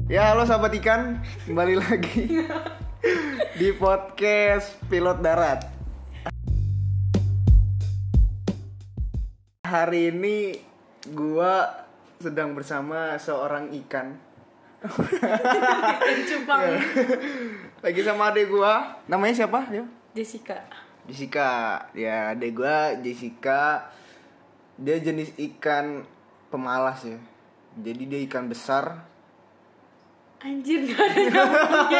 Ya, halo sahabat ikan, kembali lagi di podcast Pilot Darat. Hari ini gua sedang bersama seorang ikan. Ikan cupang. Lagi sama adek gua, namanya siapa? Ya? Jessica. Ya, adek gua Jessica. Dia jenis ikan pemalas ya. Jadi dia ikan besar. Anjir, gak ada nyambungnya.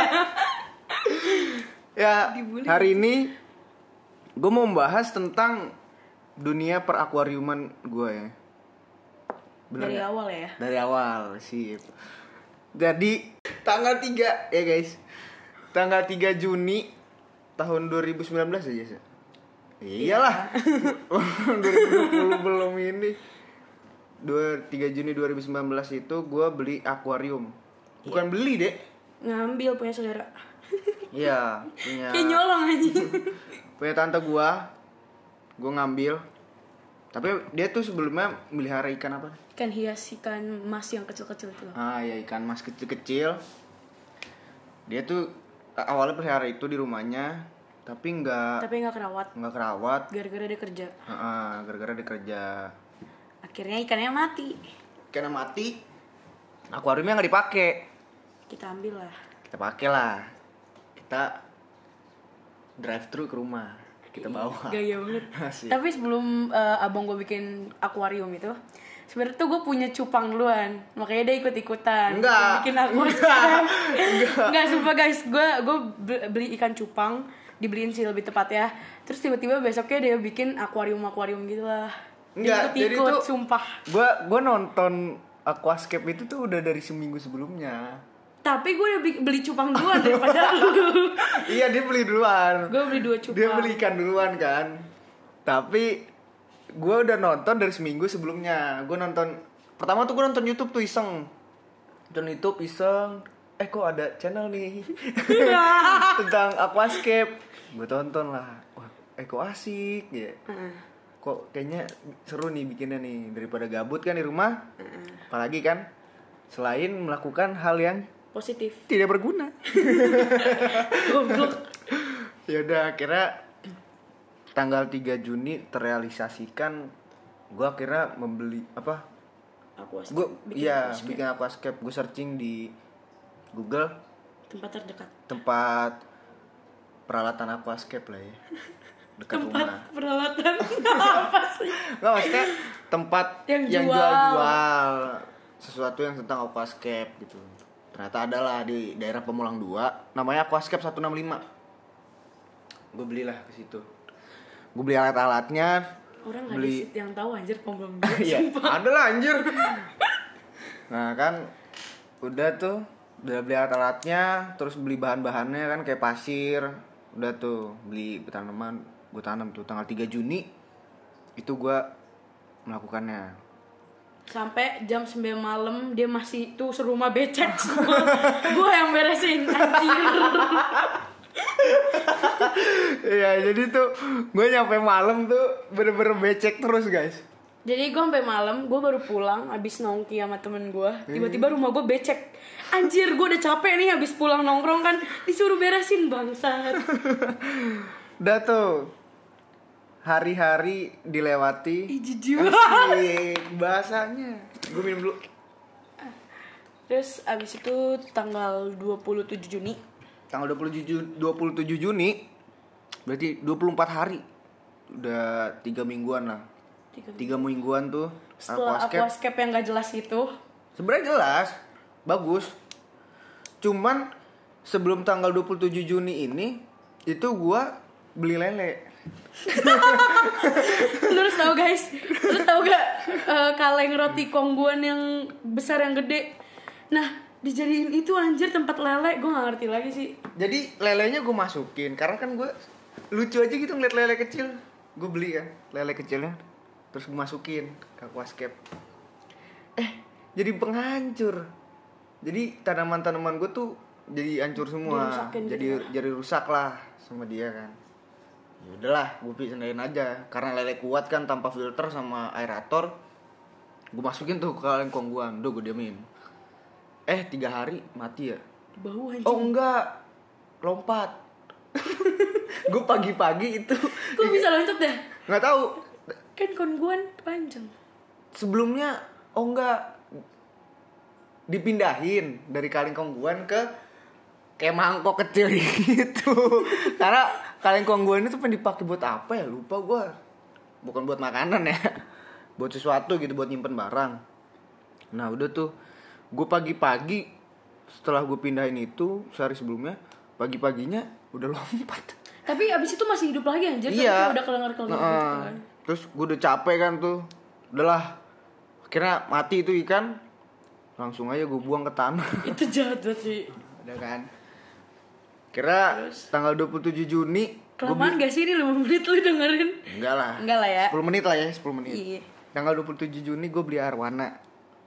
Ya, Dibully. hari ini gue mau membahas tentang dunia perakuariuman gue ya. Bener Dari gak? awal ya. Dari awal, sip. Jadi tanggal 3 ya guys. Tanggal 3 Juni tahun 2019 aja sih. Iyalah. 2020 belum ini. 3 Juni 2019 itu gue beli akuarium. Bukan beli, Dek. Ngambil punya saudara. Iya, punya Kayak nyolong aja. punya tante gue ngambil. Tapi dia tuh sebelumnya melihara ikan apa? Ikan hias, ikan mas yang kecil-kecil itu. Ah ya, ikan mas kecil-kecil. Dia tuh awalnya pelihara itu di rumahnya, tapi Tapi gak kerawat. nggak kerawat. Gara-gara dia kerja. Gara-gara dia kerja. Akhirnya ikannya mati. Ikannya mati. Akuariumnya nggak dipakai. Kita ambil lah. Kita pakai lah. Kita drive thru ke rumah. Kita bawa. Gaya banget. Asik. Tapi sebelum abang gue bikin akuarium itu, sebenarnya tuh gue punya cupang duluan. Makanya dia ikut-ikutan. Enggak. Bikin akuarium. Enggak, sumpah guys. Gue beli ikan cupang, dibeliin sih lebih tepat ya. Terus tiba-tiba besoknya dia bikin akuarium gitu lah. Enggak, jadi Ikut-ikut, tuh sumpah. Gue nonton Aquascape itu tuh udah dari seminggu sebelumnya. Tapi gue udah beli cupang duluan daripada lu. Iya, dia beli duluan. Gue beli 2 cupang. Dia beli ikan duluan kan. Tapi gue udah nonton dari seminggu sebelumnya. Gue nonton pertama tuh gue nonton YouTube tuh iseng. Nonton YouTube iseng. Kok ada channel nih tentang Aquascape. Gue tonton lah. Wah, kok asik ya. Kok kayaknya seru nih bikinnya nih, daripada gabut kan di rumah. Apalagi kan selain melakukan hal yang Positif. tidak berguna. Goblok. Ya udah, akhirnya tanggal 3 Juni terrealisasikan. Gue akhirnya membeli apa? Gue bikin Aquascape. Gue searching di Google Tempat terdekat. tempat peralatan Aquascape lah ya, dekat rumah. Tempat peralatan apa sih? Nggak, maksudnya tempat Yang yang jual. jual sesuatu yang tentang Aquascape gitu. Ternyata adalah di daerah Pemulang 2, namanya Aquascape 165. Gue belilah ke situ. Gue beli alat-alatnya. Orang gak ada sit yang tahu anjir pemulung gue. Iya, ada lah anjir. Nah kan udah beli alat-alatnya, terus beli bahan-bahannya kan kayak pasir. Udah tuh beli tanaman, gue tanam tuh tanggal 3 Juni. Itu gue melakukannya. Sampai jam 9 malam dia masih tuh serumah becek semua. Gue yang beresin anjir. Iya, jadi tuh gue nyampe malam tuh bener-bener becek terus guys. Jadi gue sampai malam, gue baru pulang abis nongki sama temen gue. Tiba-tiba rumah gue becek. Anjir, gue udah capek nih abis pulang nongkrong kan, disuruh beresin bangsat. Udah tuh hari-hari dilewati. Jujur. Asik bahasanya. Gue minum dulu. Terus abis itu tanggal 27 Juni. Tanggal 27 Juni berarti 24 hari. Udah 3 mingguan lah. 3 mingguan tuh Setelah Aquascape yang gak jelas itu. sebenarnya jelas, bagus. Cuman sebelum tanggal 27 Juni ini itu gua beli lele. Lu harus tahu guys, lu tahu gak kaleng roti kongguan yang besar yang gede. Nah dijadiin itu anjir tempat lele, gue gak ngerti lagi sih. Jadi lelenya gue masukin karena kan gue lucu aja gitu ngeliat lele kecil. Gue beli kan lele kecilnya, terus gue masukin ke Aquascape. Jadi penghancur. Jadi tanaman-tanaman gue tuh jadi hancur semua. Jadi rusak lah sama dia kan. Ya udahlah, gue pindahin aja. Karena lele kuat kan tanpa filter sama aerator. Gue masukin tuh ke kaleng kongguan, udah gue diamin. 3 hari mati ya. Bau anjing. Oh enggak, lompat. Gue pagi-pagi itu Kok bisa loncat dah? nggak tahu. Kan kongguan panjang. Sebelumnya enggak, dipindahin dari Kalingkongguan ke kayak mangkok kecil gitu. Karena Kalingkongguan itu pengen dipakai buat apa ya, lupa gue. Bukan buat makanan ya, buat sesuatu gitu, buat nyimpen barang. Nah udah tuh, gue pagi-pagi setelah gue pindahin itu sehari sebelumnya, pagi-paginya udah lompat. Tapi abis itu masih hidup lagi anjir. Iya. Tapi udah kelengar-kelengar gitu kan. Terus gue udah capek kan tuh, udahlah, akhirnya mati itu ikan, langsung aja gue buang ke tanah. Itu jahat banget sih. Udah kan. Kira tanggal 27 Juni Kelamaan gak sih ini 5 menit lu dengerin? Enggak lah. Enggak lah ya. 10 menit lah ya, 10 menit. Iya. Tanggal 27 Juni gue beli arwana.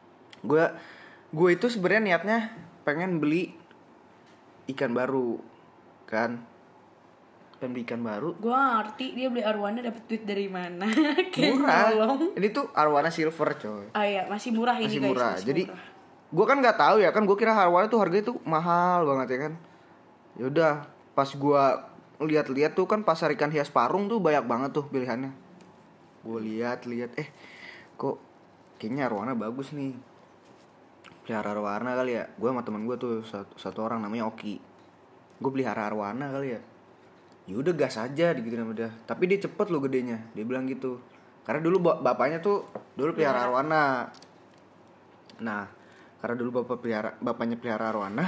Gue itu sebenarnya niatnya pengen beli ikan baru kan. Pengen beli ikan baru. Gue ngerti dia beli arwana dapet duit dari mana. Kayak Murah. nolong. Ini tuh arwana silver coy. Ah iya, masih murah ini Masih guys. murah. Masih Jadi murah. gue kan nggak tahu ya kan, gue kira arwana tuh harganya tuh mahal banget ya kan. Yaudah, pas gue lihat-lihat tuh kan pasar ikan hias Parung tuh banyak banget tuh pilihannya. Gue lihat kok kayaknya arwana bagus nih. Pelihara arwana kali ya. Gue sama temen gue tuh satu orang namanya Oki. Gue pelihara arwana kali ya. Ya udah gas aja gitu sama dia. Tapi dia cepet loh gedenya. Dia bilang gitu. Karena dulu bapaknya tuh dulu pelihara arwana. Nah, karena dulu bapaknya pelihara arwana.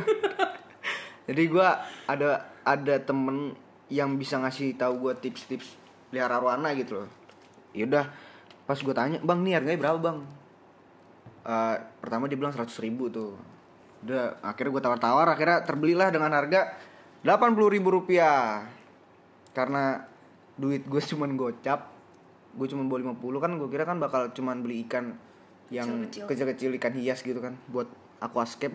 Jadi gue ada temen yang bisa ngasih tahu gue tips-tips pelihara arwana gitu loh. Yaudah, pas gue tanya, bang nih harganya berapa bang? Pertama dia bilang 100.000 tuh. Udah, akhirnya gue tawar-tawar, akhirnya terbelilah dengan harga 80.000 rupiah. Karena duit gue cuman gocap, gue cuman bawa 50 kan, gue kira kan bakal cuman beli ikan yang kecil-kecil, ikan hias gitu kan, buat aquascape.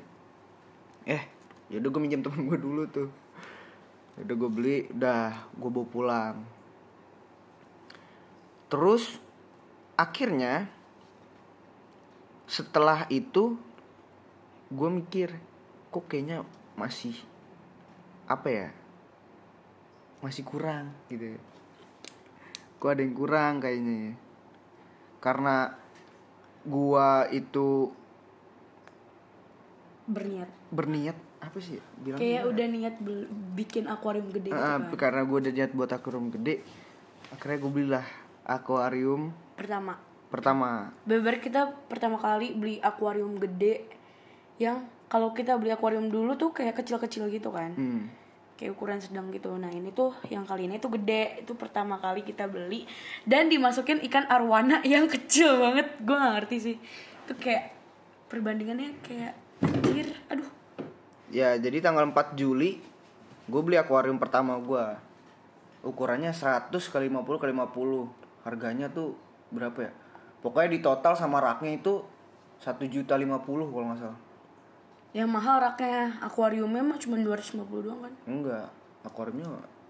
Yaudah gue minjem temen gue dulu tuh. Udah gue beli, udah gue bawa pulang. Terus akhirnya setelah itu gue mikir, kok kayaknya masih apa ya, masih kurang gitu. Kok ada yang kurang kayaknya. Karena gue itu berniat apa sih bilang, kayak udah niat bikin akuarium gede gitu kan. Karena gue udah niat buat akuarium gede, akhirnya gue belilah akuarium pertama. Beber kita pertama kali beli akuarium gede, yang kalau kita beli akuarium dulu tuh kayak kecil-kecil gitu kan. Kayak ukuran sedang gitu. Nah ini tuh yang kali ini tuh gede. Itu pertama kali kita beli dan dimasukin ikan arwana yang kecil banget. Gue gak ngerti sih. Itu kayak perbandingannya kayak anjir. Aduh. Ya jadi tanggal 4 Juli gue beli akuarium pertama gue. Ukurannya 100 x 50 x 50. Harganya tuh berapa ya? Pokoknya di total sama raknya itu 1.050.000 kalau gak salah. Yang mahal raknya, akuariumnya mah cuma 250 doang kan? Enggak, akuariumnya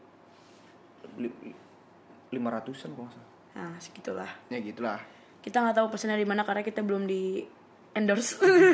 500-an kalau gak salah. Nah segitulah. Ya gitulah. Kita gak tahu pesannya di mana karena kita belum di endorse.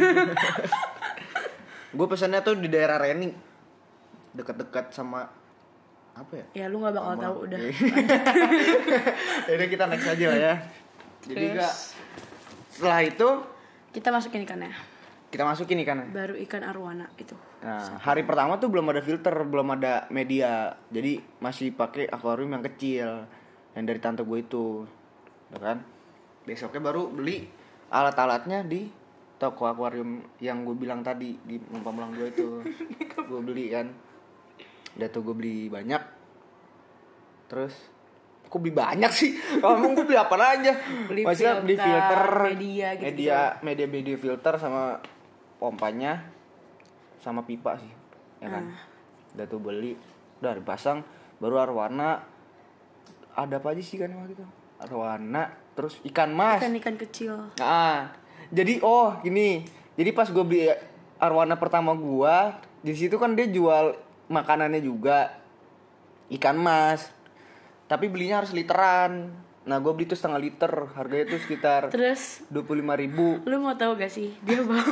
Gue pesannya tuh di daerah Reni, dekat-dekat sama apa ya? Ya lu gak bakal tahu udah. Jadi kita next aja lah ya. Jadi gak, setelah itu kita masukin ikannya. Kita masukin ikannya. Baru ikan arwana itu. Nah, hari pertama tuh belum ada filter, belum ada media. Jadi masih pakai akuarium yang kecil yang dari tante gue itu. Udah kan? Besoknya baru beli alat-alatnya di toko akuarium yang gue bilang tadi di Pamulang gue itu. Gue beli kan. Udah tuh gue beli banyak. Terus kok beli banyak sih? Ngomong gue beli apa aja? Maksudnya beli filter, media gitu. Media filter sama pompanya sama pipa sih. Ya kan? Udah tuh beli, udah dipasang, baru arwana. Ada apa aja sih kan waktu itu? Arwana, terus ikan mas. Ikan kecil. Nah, jadi gini. Jadi pas gue beli arwana pertama gue, di situ kan dia jual makanannya juga, ikan mas. Tapi belinya harus literan. Nah gue beli tuh 1/2 liter. Harganya tuh sekitar terus 25.000. Lu mau tahu gak sih, dia bawa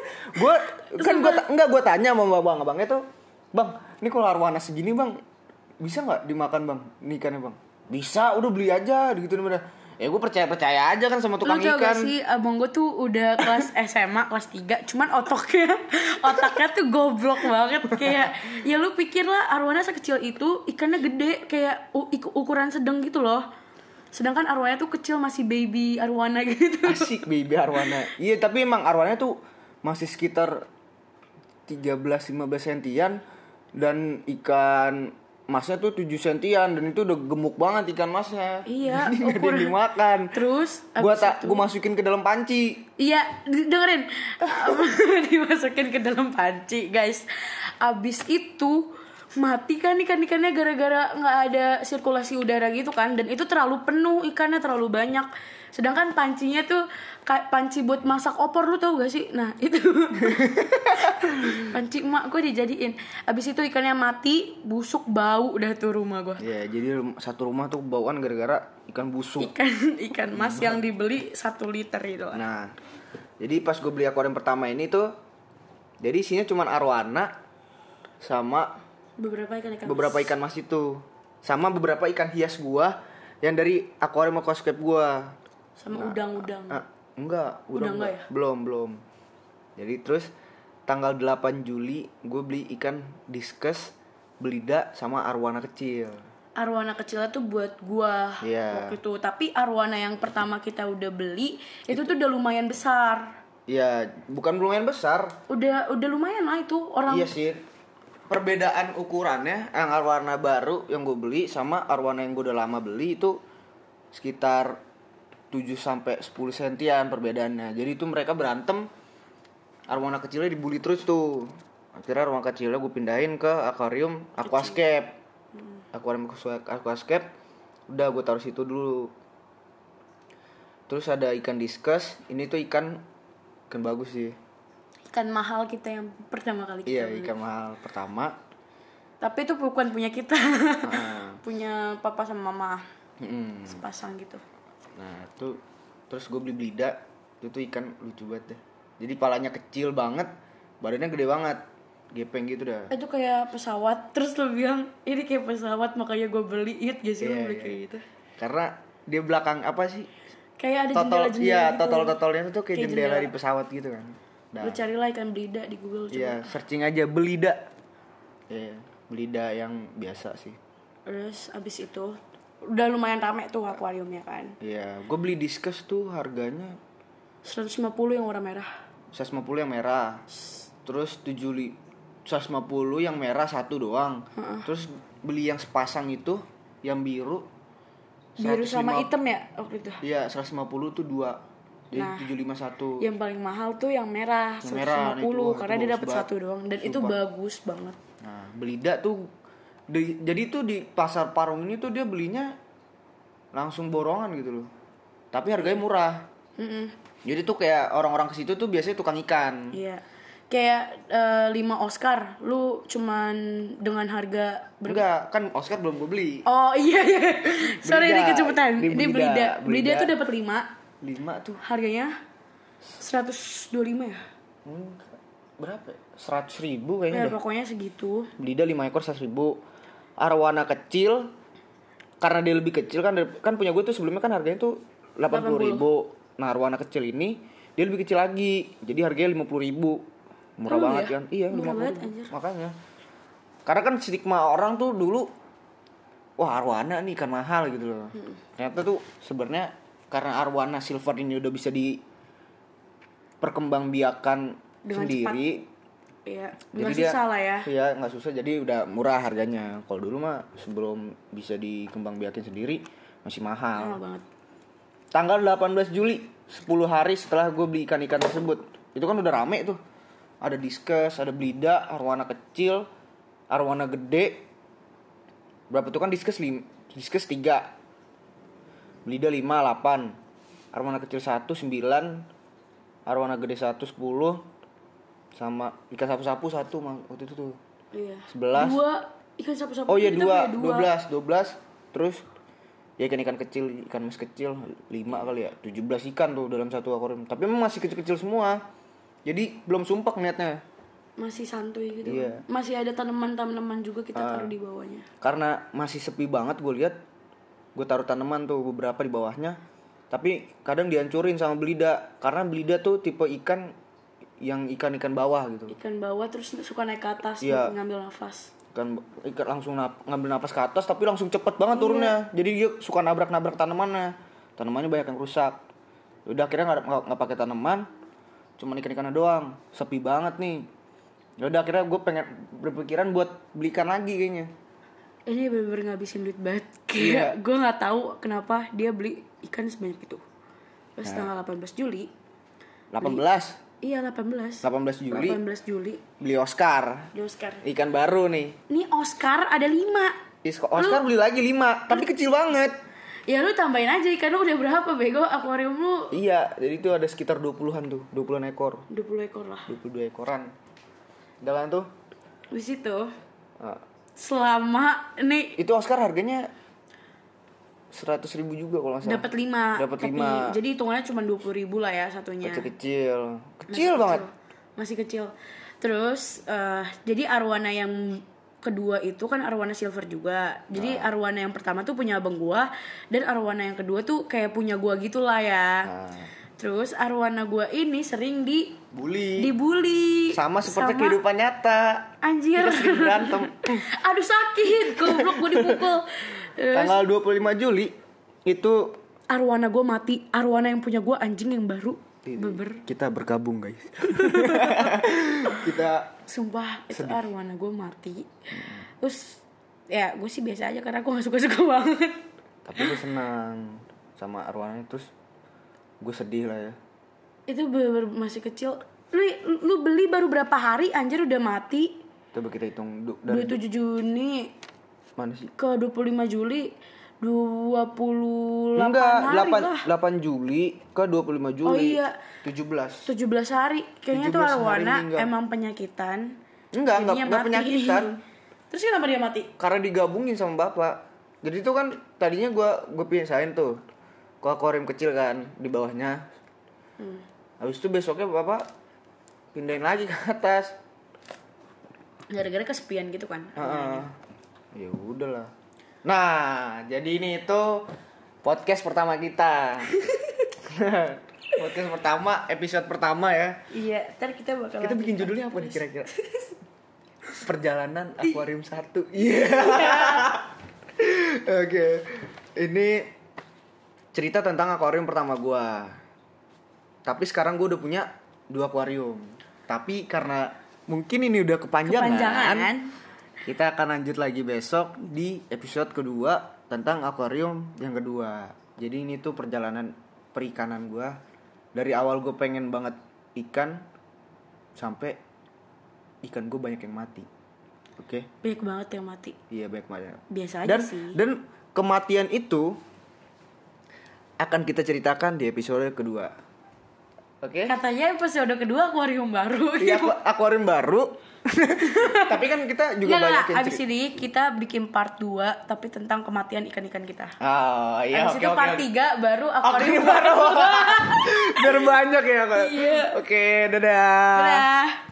Gue tanya sama abangnya tuh, bang, ini kalau arwana segini bang, bisa nggak dimakan bang, ini ikannya bang? Bisa, udah beli aja, gitu nih. Ya gue percaya aja kan sama tukang ikan. Lu tau ikan. gak sih, abang gue tuh udah kelas SMA kelas 3, cuman otaknya tuh goblok banget. Kayak ya lu pikir lah arwana sekecil itu, ikannya gede kayak ukuran sedang gitu loh. Sedangkan arwana tuh kecil, masih baby arwana gitu. Asik baby arwana. Iya, tapi emang arwana tuh masih sekitar 13-15 sentian, dan ikan masnya tuh 7 sentian, dan itu udah gemuk banget ikan masnya. Iya, Nggak ada yang dimakan. Terus Gue masukin ke dalam panci. iya, dengerin. Dimasukin ke dalam panci, guys. Abis itu mati kan ikan-ikannya gara-gara nggak ada sirkulasi udara gitu kan, dan itu terlalu penuh, ikannya terlalu banyak. Sedangkan pancinya tuh kayak panci buat masak opor, lu tau gak sih? Nah itu panci emak gue dijadiin. Abis itu ikannya mati, busuk, bau udah tuh rumah gue. Ya, jadi satu rumah tuh bauan gara-gara ikan busuk. Ikan mas yang dibeli 1 liter itu. Nah, jadi pas gue beli akuarium pertama ini tuh, jadi isinya cuma arwana sama beberapa ikan mas itu, sama beberapa ikan hias gua yang dari akuarium aquascape gua. Sama udang-udang. Enggak, Udah enggak ya? Belum. Jadi terus tanggal 8 Juli gue beli ikan discus, belida, sama arwana kecil. Arwana kecilnya tuh buat gua waktu itu. Tapi arwana yang pertama kita udah beli itu tuh udah lumayan besar. Iya, bukan lumayan besar. Udah lumayan lah itu orang. Iya sih. Perbedaan ukurannya yang arwana baru yang gue beli sama arwana yang gue udah lama beli itu sekitar 7-10 sentian perbedaannya. Jadi itu mereka berantem, arwana kecilnya dibully terus tuh. Akhirnya arwana kecilnya gue pindahin ke akuarium aquascape. Akuarium aquascape udah gue taruh situ dulu. Terus ada ikan discus, ini tuh ikan bagus sih. Ikan mahal kita yang pertama kali kita beli. Iya, ikan mahal pertama. Tapi itu bukan punya kita. Punya papa sama mama. Sepasang gitu. Nah, itu terus gue beli belida. Itu tuh ikan lucu banget deh. Jadi palanya kecil banget, badannya gede banget. Gepeng gitu dah. Itu kayak pesawat. Terus lo bilang ini kayak pesawat, makanya gue beli. Ingat gak sih lo beli kayak gitu? Karena dia belakang apa sih? Kayak ada jendela-jendela gitu. Iya, gitu. totolnya tuh kayak jendela di pesawat gitu kan. Nah. Lu carilah ikan belida di Google coba. Iya, searching aja belida. Iya, belida yang biasa sih. Terus abis itu udah lumayan rame tuh akuariumnya kan. Iya, gue beli discus tuh harganya 150 yang warna merah. 150 yang merah. Terus 150 yang merah satu doang. Terus beli yang sepasang itu yang biru. Biru sama hitam ya waktu itu. Iya, 150 tuh 2. Jadi 751. Yang paling mahal tuh yang merah, 150 karena dia dapat satu doang dan itu bagus banget. Nah, belida tuh jadi tuh di pasar Parung ini tuh dia belinya langsung borongan gitu loh. Tapi harganya murah. Jadi tuh kayak orang-orang ke situ tuh biasanya tukang ikan. Iya. Kayak 5 Oscar, lu cuman dengan harga enggak, kan Oscar belum gue beli. Oh iya. Sorry ini kecepetan. Ini belida. Belida tuh dapat 5 tuh. Harganya 125 ya? Berapa? 100.000 kayaknya. Ya, pokoknya segitu. Belida 5 ekor 100.000. Arwana kecil karena dia lebih kecil kan punya gue tuh sebelumnya kan harganya tuh 80.000. Nah, arwana kecil ini dia lebih kecil lagi. Jadi harganya 50.000. Murah banget kan? Iya, murah banget anjir. Makanya. Karena kan stigma orang tuh dulu wah, arwana nih ikan mahal gitu loh. Ternyata tuh sebenarnya karena arwana silver ini udah bisa diperkembangbiakan sendiri. Cepat. Iya, nggak susah lah ya. Iya, nggak susah, jadi udah murah harganya. Kalau dulu mah sebelum bisa dikembangbiakin sendiri masih mahal. Mahal banget. Tanggal 18 Juli, 10 hari setelah gue beli ikan-ikan tersebut, itu kan udah rame tuh. Ada discus, ada belida, arwana kecil, arwana gede. Berapa tuh kan discus 3, belida 5, 8, arwana kecil 1, 9, arwana gede 1, 10, sama ikan sapu-sapu 1 waktu itu tuh. Iya. 11. 2 ikan sapu-sapu. Oh iya 12. Terus ya ikan kecil, ikan mas kecil 5 kali ya. 17 ikan tuh dalam satu akuarium. Tapi memang masih kecil-kecil semua. Jadi belum sumpek niatnya. Masih santuy gitu. Iya. Masih ada tanaman-tanaman juga kita taruh di bawahnya. Karena masih sepi banget gue lihat. Gue taruh tanaman tuh beberapa di bawahnya. Tapi kadang dihancurin sama belida. Karena belida tuh tipe ikan yang ikan-ikan bawah gitu. Ikan bawah terus suka naik ke atas Iya. buat ngambil nafas. Ikan langsung ngambil napas ke atas tapi langsung cepet banget turunnya. Jadi dia suka nabrak-nabrak tanamannya. Tanamannya banyak yang rusak. Udah akhirnya nggak pakai tanaman, cuman ikan-ikannya doang. Sepi banget nih. Udah akhirnya gue pengen berpikiran buat beli ikan lagi kayaknya. Ini bener-bener ngabisin duit banget. Iya. Gue nggak tahu kenapa dia beli ikan sebanyak itu. Terus tanggal 18 Juli. 18 Iya 18 Juli 18 Juli beli Oscar. di Oscar. Ikan baru nih. Ini Oscar ada 5. Oscar beli lagi 5, tapi kecil banget. Ya lu tambahin aja ikan lu udah berapa bego akuarium lu? Iya, jadi itu ada sekitar 20-an tuh, 20-an ekor. 20 ekor lah. 22 ekoran. Jalan tuh. Di situ Nah, selama nih itu Oscar harganya 100.000 juga kalau nggak salah. dapat 5. Dapat 5. Jadi hitungannya cuma 20.000 lah ya satunya. Kecil-kecil. Masih Kecil banget. Masih kecil. Terus jadi arwana yang kedua itu kan arwana silver juga. Jadi arwana yang pertama tuh punya abang gua dan arwana yang kedua tuh kayak punya gua gitulah ya. Terus arwana gua ini sering dibully. Sama seperti kehidupan nyata. Anjir. Kita sering berantem. Aduh sakit, goblok gua dipukul. Tanggal 25 Juli itu Arwana gue mati. Arwana yang punya gue anjing yang baru. Beber. kita bergabung guys. Kita Sumpah itu arwana gue mati. Terus ya gue sih biasa aja karena gue gak suka-suka banget. tapi gue senang sama arwahnya, terus gue sedih lah ya. Itu bener masih kecil. Lu beli baru berapa hari anjir udah mati. Coba kita hitung 27 Juni mana sih? ke 25 Juli 28 Enggak, hari lah. 8 Juli ke 25 Juli. Oh iya. 17 hari. Kayaknya tuh 17 hari arwana meninggal. emang penyakitan. Enggak Jadinya mati. penyakitan. Terus kenapa dia mati? Karena digabungin sama bapak. Jadi itu kan tadinya gue pisahin tuh ke akuarium kecil kan di bawahnya. Habis itu besoknya bapak pindahin lagi ke atas. Gara-gara kesepian gitu kan. Ya udahlah. Nah, jadi ini itu podcast pertama kita. Podcast pertama, episode pertama ya. Iya, ntar kita bakal Kita bikin judulnya apa nih kira-kira? Perjalanan Akuarium 1. Iya. Oke. Ini cerita tentang akuarium pertama gua. Tapi sekarang gua udah punya 2 akuarium. Tapi karena mungkin ini udah kepanjangan. Kita akan lanjut lagi besok di episode kedua tentang akuarium yang kedua. Jadi ini tuh perjalanan perikanan gue. Dari awal gue pengen banget ikan sampai ikan gue banyak yang mati. Oke? Banyak banget yang mati. Iya, banyak banget. Biasa aja sih. Dan kematian itu akan kita ceritakan di episode kedua. Oke? Katanya episode kedua akuarium baru. Iya, akuarium baru. Tapi kan kita juga banyak yang abis ini kita bikin part 2 tapi tentang kematian ikan-ikan kita. Oh, iya. Abis itu part 3 baru akuarium baru. Biar banyak ya. Iya. Oke, dadah. Dadah.